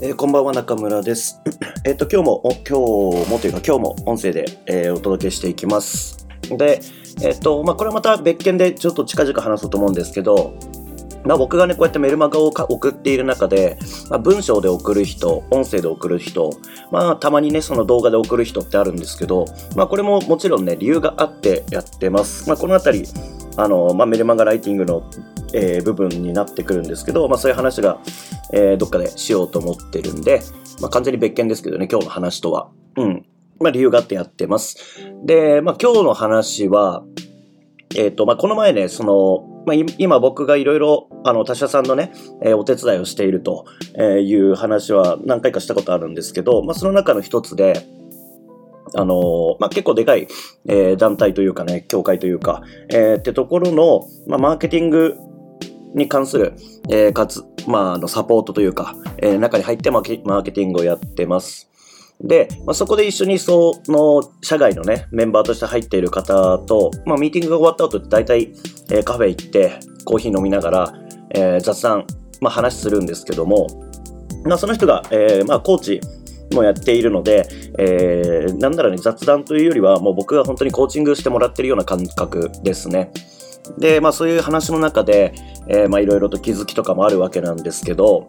こんばんは、中村です。今日も音声で、お届けしていきます。で、これはまた別件でちょっと近々話そうと思うんですけど、僕がね、こうやってメルマガを送っている中で、文章で送る人、音声で送る人、たまにね、その動画で送る人ってあるんですけど、これももちろんね、理由があってやってます。このあたり、メルマガライティングの、部分になってくるんですけど、そういう話が、どっかでしようと思ってるんで、完全に別件ですけどね、今日の話とは。理由があってやってます。で、今日の話は、この前ね、今僕がいろいろ他社さんのね、お手伝いをしているという話は何回かしたことあるんですけど、その中の一つで、結構でかい、団体というかね、協会というか、ってところの、マーケティングに関する、サポートというか、中に入ってマーケティングをやってます。で、そこで一緒にその社外のね、メンバーとして入っている方と、ミーティングが終わった後って大体、カフェ行ってコーヒー飲みながら、雑談、話するんですけども、その人が、コーチもやっているので、なんならね、雑談というよりはもう僕が本当にコーチングしてもらってるような感覚ですね。で、そういう話の中で、いろいろと気づきとかもあるわけなんですけど、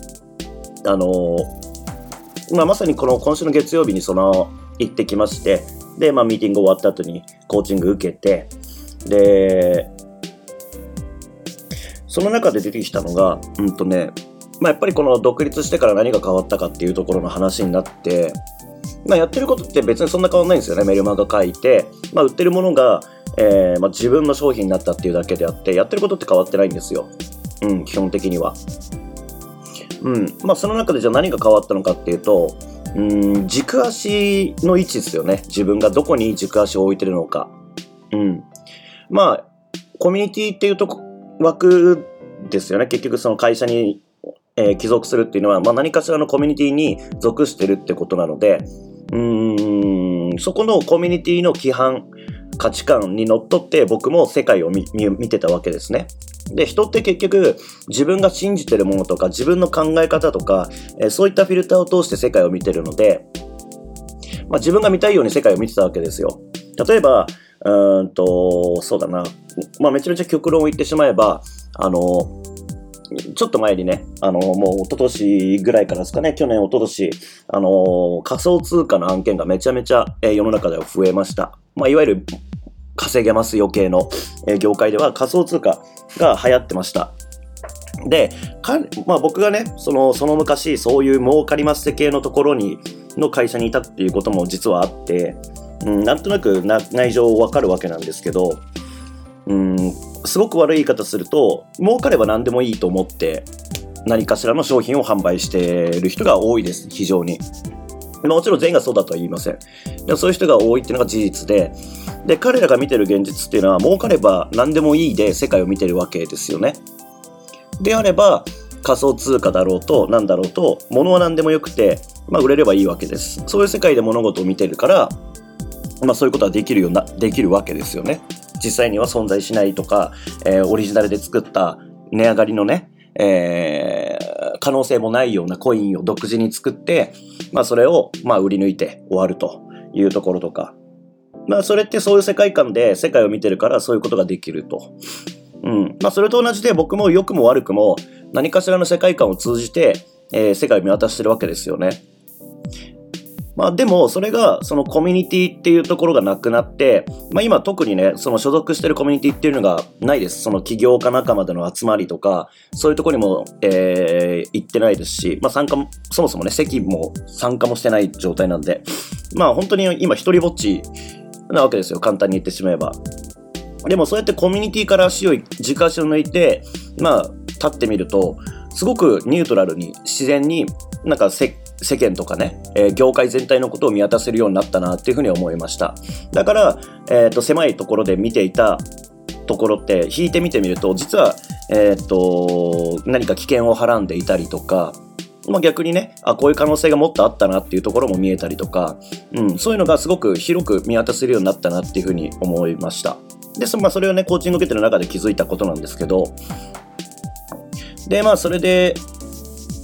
まさに今週の月曜日に行ってきまして、で、ミーティング終わった後にコーチング受けて、で、その中で出てきたのが、やっぱりこの独立してから何が変わったかっていうところの話になって、やってることって別にそんな変わんないんですよね。メルマガ書いて、売ってるものが、自分の商品になったっていうだけであって、やってることって変わってないんですよ。基本的には。その中でじゃあ何が変わったのかっていうと、軸足の位置ですよね。自分がどこに軸足を置いてるのか。コミュニティっていう枠ですよね。結局その会社に、帰属するっていうのは、何かしらのコミュニティに属してるってことなので、そこのコミュニティの規範、価値観にのっとって僕も世界を見てたわけですね。で、人って結局自分が信じてるものとか自分の考え方とか、そういったフィルターを通して世界を見てるので、自分が見たいように世界を見てたわけですよ。例えば、そうだな、めちゃめちゃ極論を言ってしまえば、ちょっと前にね、もう一昨年ぐらいからですかね、去年一昨年、仮想通貨の案件がめちゃめちゃ、世の中では増えました。いわゆる稼げますよ系の、業界では仮想通貨が流行ってました。で、僕がね、その昔そういう儲かります系のところの会社にいたっていうことも実はあって、なんとなく内情わかるわけなんですけど、すごく悪い言い方すると、儲かれば何でもいいと思って何かしらの商品を販売している人が多いです、非常に。もちろん全員がそうだとは言いません。でもそういう人が多いっていうのが事実で、彼らが見てる現実っていうのは、儲かれば何でもいいで世界を見てるわけですよね。であれば、仮想通貨だろうと何だろうと、物は何でもよくて、売れればいいわけです。そういう世界で物事を見てるから、そういうことはできるわけですよね。実際には存在しないとか、オリジナルで作った値上がりのね、可能性もないようなコインを独自に作って、それを売り抜いて終わるというところとか、それってそういう世界観で世界を見てるからそういうことができると。それと同じで僕も良くも悪くも何かしらの世界観を通じて、世界を見渡してるわけですよね。でもそれがそのコミュニティっていうところがなくなって、今特にね、その所属してるコミュニティっていうのがないです。その起業家仲間での集まりとか、そういうところにも、行ってないですし、参加も、そもそもね、席も参加もしてない状態なんで、本当に今一人ぼっちなわけですよ、簡単に言ってしまえば。でもそうやってコミュニティから軸足を抜いて、立ってみると、すごくニュートラルに自然に世間とかね、業界全体のことを見渡せるようになったなっていうふうに思いました。だから、狭いところで見ていたところって引いて見てみると、実は、何か危険をはらんでいたりとか、逆にね、こういう可能性がもっとあったなっていうところも見えたりとか、そういうのがすごく広く見渡せるようになったなっていうふうに思いました。で、それをね、コーチング受けてる中で気づいたことなんですけど、で、それで、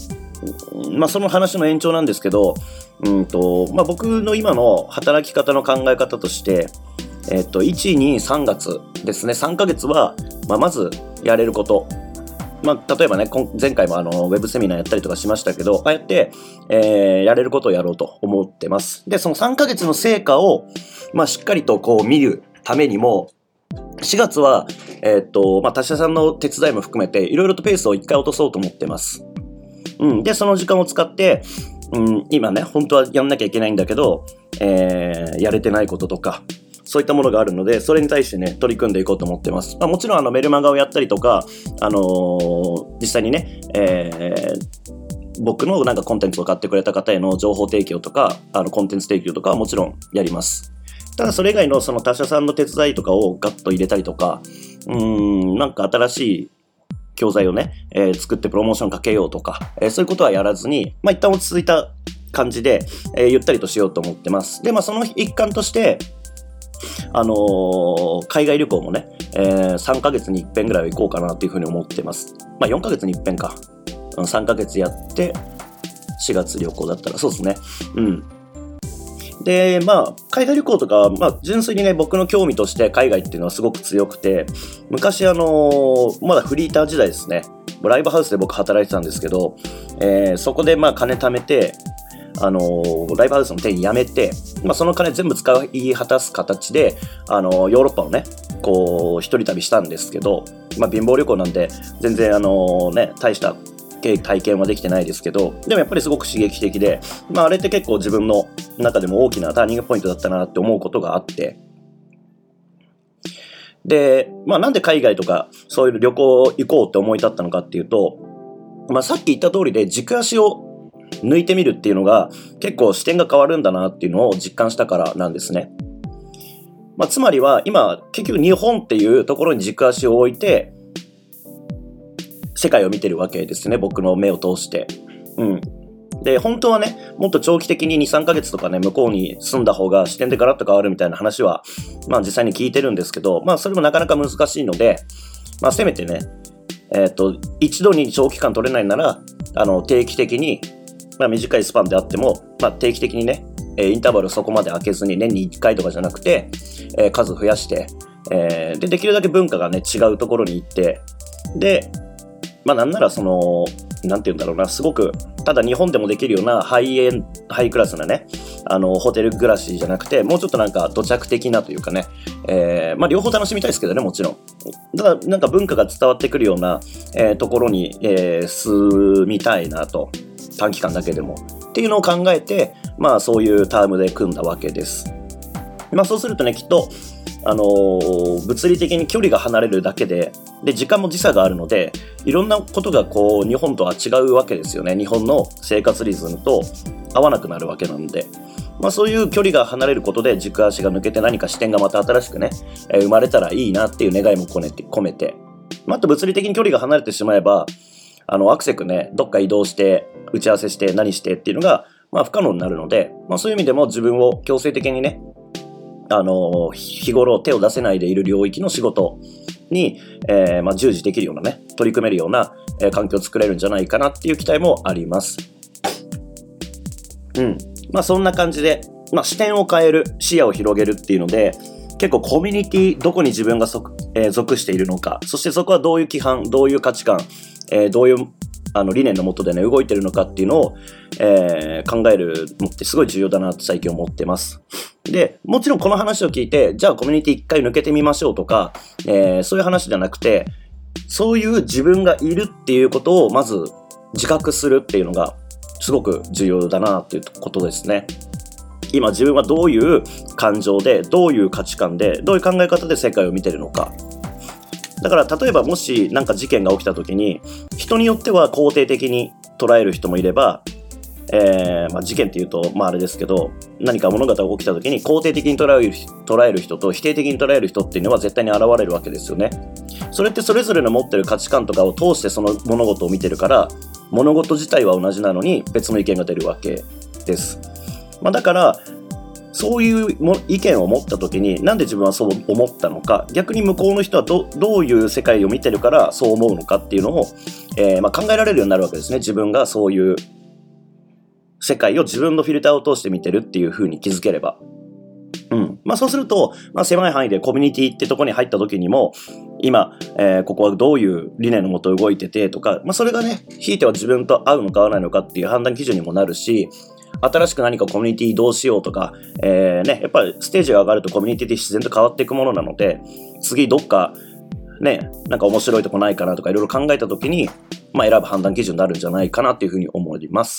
その話の延長なんですけど、僕の今の働き方の考え方として、1、2、3月ですね。3ヶ月は、まずやれること。例えばね、前回もウェブセミナーやったりとかしましたけど、ああやって、やれることをやろうと思ってます。で、その3ヶ月の成果を、しっかりと見るためにも、4月は、他社さんの手伝いも含めて、いろいろとペースを一回落とそうと思ってます。で、その時間を使って、今ね、本当はやんなきゃいけないんだけど、やれてないこととか、そういったものがあるので、それに対してね、取り組んでいこうと思ってます。もちろんメルマガをやったりとか、実際にね、僕のコンテンツを買ってくれた方への情報提供とか、コンテンツ提供とかはもちろんやります。ただそれ以外のその他社さんの手伝いとかをガッと入れたりとか、新しい教材をね、作ってプロモーションかけようとか、そういうことはやらずに、一旦落ち着いた感じで、ゆったりとしようと思ってます。で、その一環として、海外旅行もね、3ヶ月に一遍ぐらいは行こうかなっていうふうに思ってます。4ヶ月に一遍か。3ヶ月やって、4月旅行だったら、そうですね。で、海外旅行とか、純粋にね、僕の興味として海外っていうのはすごく強くて、昔まだフリーター時代ですね。ライブハウスで僕働いてたんですけど、そこで金貯めて、ライブハウスの店員辞めて、その金全部使い果たす形で、ヨーロッパをね、一人旅したんですけど、貧乏旅行なんで、全然大した体験はできてないですけど、でもやっぱりすごく刺激的で、あれって結構自分の中でも大きなターニングポイントだったなって思うことがあって、で、なんで海外とかそういう旅行行こうって思い立ったのかっていうと、さっき言った通りで軸足を抜いてみるっていうのが結構視点が変わるんだなっていうのを実感したからなんですね。つまりは今結局日本っていうところに軸足を置いて世界を見てるわけですね、僕の目を通して。で、本当はね、もっと長期的に2、3ヶ月とかね、向こうに住んだ方が視点でガラッと変わるみたいな話は、実際に聞いてるんですけど、それもなかなか難しいので、せめてね、一度に長期間取れないなら、定期的に、短いスパンであっても、定期的にね、インターバルをそこまで空けずに年に1回とかじゃなくて、数増やして、できるだけ文化がね、違うところに行って、で、なんならなんて言うんだろうな、すごく、ただ日本でもできるようなハイクラスなね、ホテル暮らしじゃなくて、もうちょっと土着的なというかね、両方楽しみたいですけどね、もちろん。ただ、文化が伝わってくるような、ところに、住みたいなと、短期間だけでも。っていうのを考えて、そういうタームで組んだわけです。そうするとね、きっと、物理的に距離が離れるだけで、時間も時差があるので、いろんなことが日本とは違うわけですよね。日本の生活リズムと合わなくなるわけなので。そういう距離が離れることで軸足が抜けて何か視点がまた新しくね、生まれたらいいなっていう願いも込めて。あと物理的に距離が離れてしまえば、アクセクね、どっか移動して、打ち合わせして何してっていうのが、不可能になるので、そういう意味でも自分を強制的にね、日頃手を出せないでいる領域の仕事に、従事できるようなね、取り組めるような、環境を作れるんじゃないかなっていう期待もあります。そんな感じで、視点を変える、視野を広げるっていうので、結構コミュニティ、どこに自分が属しているのか、そしてそこはどういう規範、どういう価値観、どういう理念のもとでね、動いてるのかっていうのを、考えるのってすごい重要だなって最近思ってます。で、もちろんこの話を聞いて、じゃあコミュニティ一回抜けてみましょうとか、そういう話じゃなくて、そういう自分がいるっていうことをまず自覚するっていうのがすごく重要だなっていうことですね。今自分はどういう感情で、どういう価値観で、どういう考え方で世界を見てるのか。だから例えばもし事件が起きた時に、人によっては肯定的に捉える人もいれば、事件っていうとあれですけど、何か物事が起きた時に肯定的に捉える人と否定的に捉える人っていうのは絶対に現れるわけですよね。それってそれぞれの持ってる価値観とかを通してその物事を見てるから、物事自体は同じなのに別の意見が出るわけです。だからそういう意見を持った時に、なんで自分はそう思ったのか、逆に向こうの人はどういう世界を見てるからそう思うのかっていうのを、考えられるようになるわけですね。自分がそういう世界を自分のフィルターを通して見てるっていう風に気づければ。そうすると、狭い範囲でコミュニティってとこに入った時にも、今、ここはどういう理念のもと動いててとか、それがね、ひいては自分と合うのか合わないのかっていう判断基準にもなるし、新しく何かコミュニティどうしようとか、やっぱりステージが上がるとコミュニティって自然と変わっていくものなので、次どっかね、なんか面白いとこないかなとかいろいろ考えた時に、選ぶ判断基準になるんじゃないかなっていうふうに思います。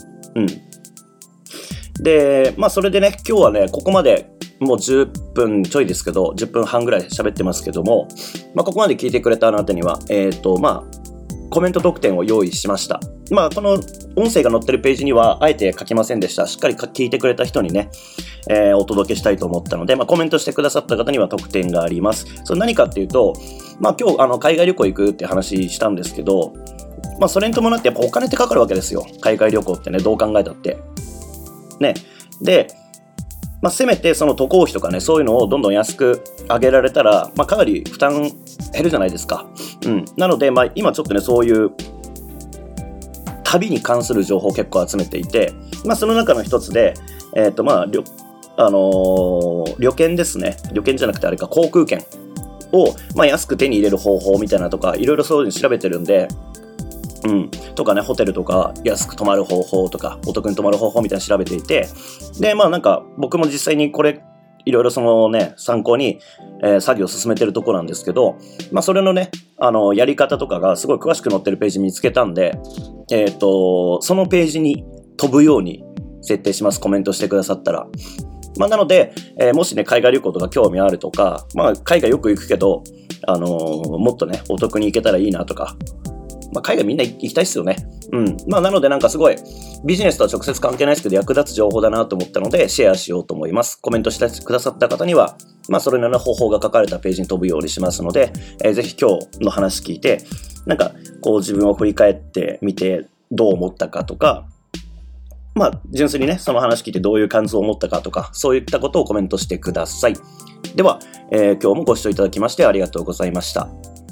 で、それでね、今日はね、ここまでもう10分ちょいですけど、10分半ぐらい喋ってますけども、ここまで聞いてくれたあなたには、コメント特典を用意しました。この音声が載ってるページにはあえて書きませんでした。しっかり聞いてくれた人にね、お届けしたいと思ったので、コメントしてくださった方には特典があります。それ何かっていうと、今日海外旅行行くって話したんですけど、それに伴ってやっぱお金ってかかるわけですよ。海外旅行ってね、どう考えたって。ね。で、せめてその渡航費とかね、そういうのをどんどん安く上げられたら、かなり負担減るじゃないですか。なので、今ちょっとね、そういう旅に関する情報を結構集めていて、その中の一つで、旅券ですね。旅券じゃなくてあれか、航空券を、安く手に入れる方法みたいなとか、いろいろそういうの調べてるんで、とかね、ホテルとか安く泊まる方法とかお得に泊まる方法みたいなの調べていて、で僕も実際にこれいろいろそのね参考に、作業を進めてるところなんですけど、それのねやり方とかがすごい詳しく載ってるページ見つけたんで、そのページに飛ぶように設定します。コメントしてくださったら。なので、もしね海外旅行とか興味あるとか、海外よく行くけどもっとねお得に行けたらいいなとか、海外みんな行きたいっすよね。なのですごいビジネスとは直接関係ないですけど役立つ情報だなと思ったのでシェアしようと思います。コメントしてくださった方にはそれなりの方法が書かれたページに飛ぶようにしますので、ぜひ今日の話聞いて自分を振り返ってみてどう思ったかとか、純粋にねその話聞いてどういう感想を持ったかとか、そういったことをコメントしてください。では、今日もご視聴いただきましてありがとうございました。